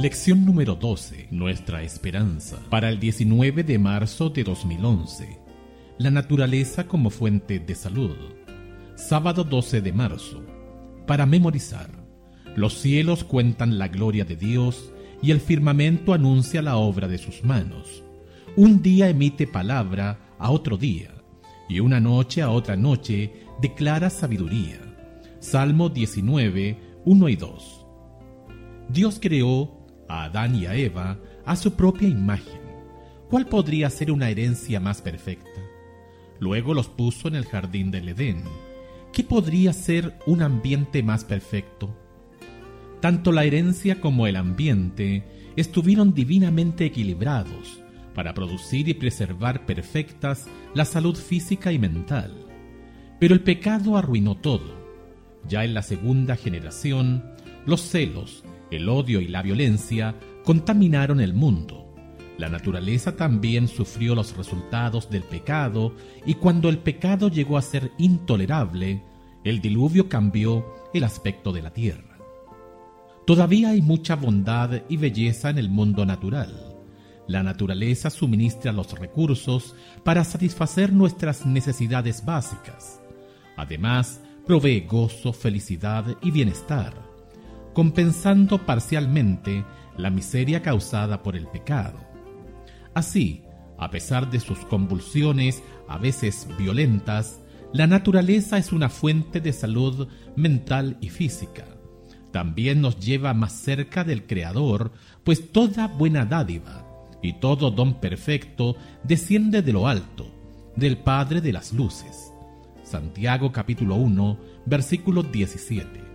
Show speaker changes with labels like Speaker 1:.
Speaker 1: Lección número 12. Nuestra esperanza. Para el 19 de marzo de 2011. La naturaleza como fuente de salud. Sábado 12 de marzo. Para memorizar. Los cielos cuentan la gloria de Dios y el firmamento anuncia la obra de sus manos. Un día emite palabra a otro día y una noche a otra noche declara sabiduría. Salmo 19, 1 y 2. Dios creó a Adán y a Eva a su propia imagen. ¿Cuál podría ser una herencia más perfecta? Luego los puso en el jardín del Edén. ¿Qué podría ser un ambiente más perfecto? Tanto la herencia como el ambiente estuvieron divinamente equilibrados para producir y preservar perfectas la salud física y mental. Pero el pecado arruinó todo. Ya en la segunda generación, los celos, el odio y la violencia contaminaron el mundo. La naturaleza también sufrió los resultados del pecado, y cuando el pecado llegó a ser intolerable, el diluvio cambió el aspecto de la tierra. Todavía hay mucha bondad y belleza en el mundo natural. La naturaleza suministra los recursos para satisfacer nuestras necesidades básicas. Además, provee gozo, felicidad y bienestar, compensando parcialmente la miseria causada por el pecado. Así, a pesar de sus convulsiones, a veces violentas, la naturaleza es una fuente de salud mental y física. También nos lleva más cerca del Creador, pues toda buena dádiva y todo don perfecto desciende de lo alto, del Padre de las luces. Santiago capítulo 1, versículo 17.